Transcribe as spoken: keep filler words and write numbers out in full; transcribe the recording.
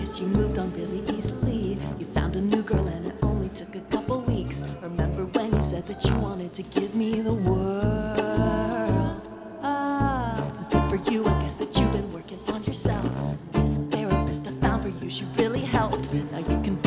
Guess you moved on really easily. You found a new girl and it only took a couple weeks. Remember when you said that you wanted to give me the world? Ah, good for you, I guess that you've been working on yourself. This therapist I found for you, she really helped. Now you can